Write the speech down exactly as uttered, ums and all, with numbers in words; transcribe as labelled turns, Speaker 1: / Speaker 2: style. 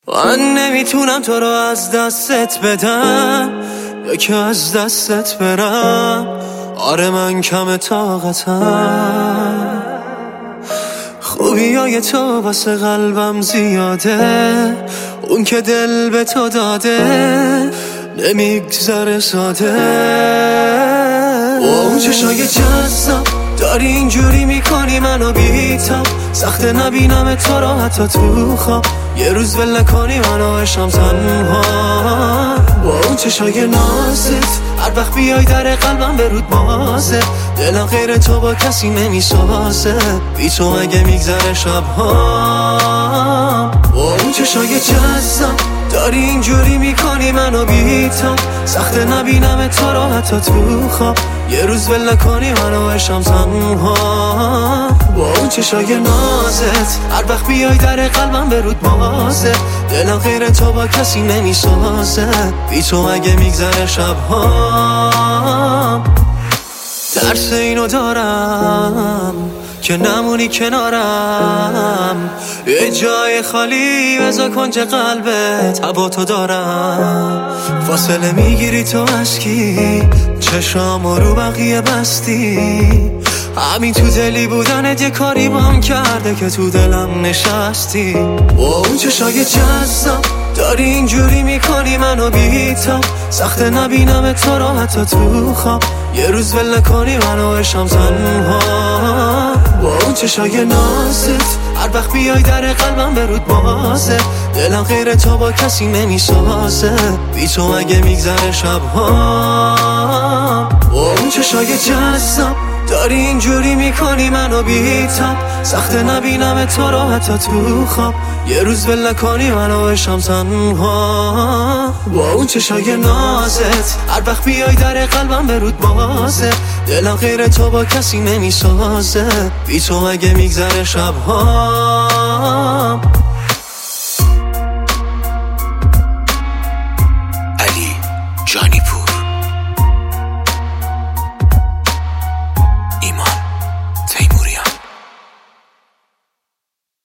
Speaker 1: من نمیتونم تو رو از دستت بدم یا که از دستت برم. آره من کم طاقتم، خوبی های تو واسه قلبم زیاده، اون که دل به تو داده نمیگذره ساده. اون چشای جذاب داری اینجوری میکنی منو بی‌تاب، سخته نبینم تو را حتی تو خواب، یه روز ول نکنی منو عشقم تنها. با اون چشای نازت هر وقت بیای در قلبم به رود بازه، دلم غیر تو با کسی نمیسازه، بی تو اگه میگذره شبها. با اون چشای جذاب داری اینجوری میکنی منو بی‌تاب، سخته نبینم تو را حتی تو خواب، یه روز ول نکنی منو عشقم تنها. با اون چشای نازت هر وقت بیای در قلبم به رود بازه، دلم غیر تو با کسی نمیسازه، بی تو اگه میگذره شبها. ترس اینو دارم که نمونی کنارم، یه جای خالی بذار کنج قلبت، هوا تو دارم. فاصله میگیری تو از کی؟ چشامو رو بقیه بستی، همین تو دلی بودنت یه کاری بام کرده که تو دلم نشستی. با اون چشای جذاب داری اینجوری میکنی منو بی‌تاب، سخته نبینم تو را حتی تو خواب، یه روز ول نکنی منو عشقم تنها. با اون چشای نازت هر وقت بیای در قلبم به رود بازه، دلم غیر تو با کسی نمیسازه، بی تو اگه میگذره شبها. با اون چشای جذاب داری اینجوری میکنی منو بی‌تاب، سخته نبینم تو را حتی تو خواب، یه روز ول نکنی منو عشقم تنها. با اون چشای نازت هر وقت بیای در قلبم به رود بازه، دلم غیر تو با کسی نمیسازه، بی تو اگه میگذره شبها.